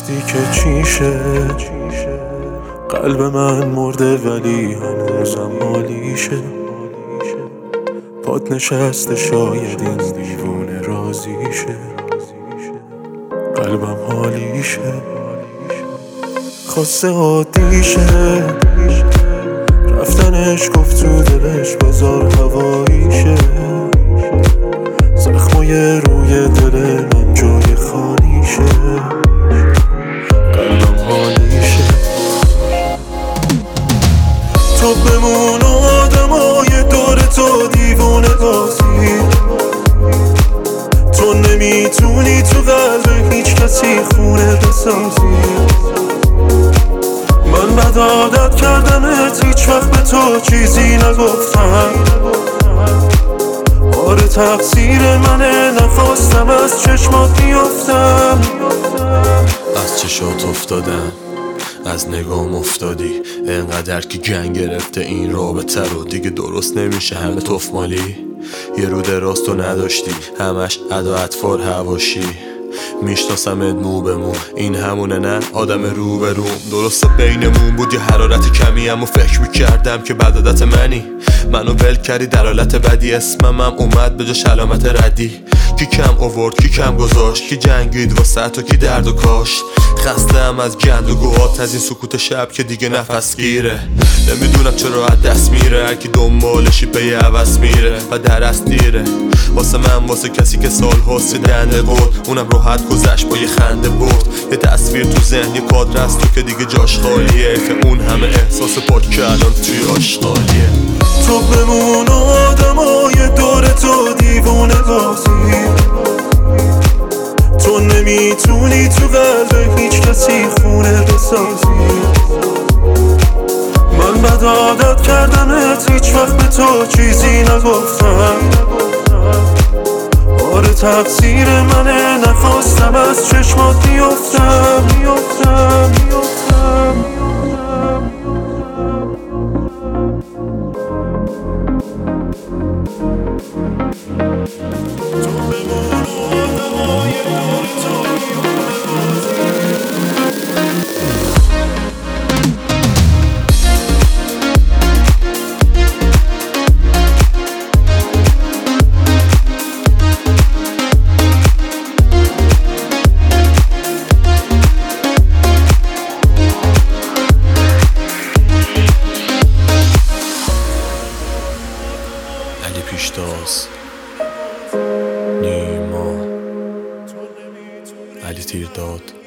گفتی که چیشه، قلب من مرده ولی هنوزم حالیشه. پات نشسته شاید این دیوونه راضیشه، قلبم حالیشه. خواسته عادیشه، رفتنش گفت تو دلش بذار هواییشه. زخمای روی دل من جای خالیشه، قلبم حالیشه. تو بمون و آدمای دور تو دیوونه بازی، تو نمیتونی تو قلب هیچ کسی خونه بسازی. من بد عادت کردمت، هیچ وقت به تو چیزی نگفتم. آره تقصیر منه، نخواستم از چشمات بیفتم. از چشات افتادم، از نگام افتادی، انقدر که گنگ گرفته این رابطه رو دیگه درست نمیشه. همه تفمالی، یه رو دراز تو نداشتی، همش ادا اطفال هواشی. میشناسمت مو به مو، این همونه نه آدم رو به روم. درسته بینمون بود یه حرارت کمی، اما فکر میکردم که بدادت منی. منو ول کردی در حالت بدی، اسمم اومد به جاش علامت ردی. کی کم آورد کی کم گذاشت، کی جنگید واسه تو کی درد و کاشت. خستم از گند و گوهات، از این سکوت شب که دیگه نفس گیره. نمیدونم چرا از دست میره، هرکی دنبالشی پی عوض میره و درست دیره. واسه من، واسه کسی که سال هاست دنده بود، اونم راحت گذشت با یه خنده برد. یه تصویر تو ذهن، یه کادر از تو که دیگه جاش خالیه، که اون همه احساس پاک که الان توی آشغالیه. تو بمون و آدمای دور تو دیوونه بازی، تو نمیتونی تو قلب هیچ کسی خونه بسازی. من بد عادت کردمت، هیچ وقت به تو چیزی نگفتم. آره تقصیر منه، نخواستم از چشمات بیفتم. علی پیشتاز، نیما، علی تیرداد.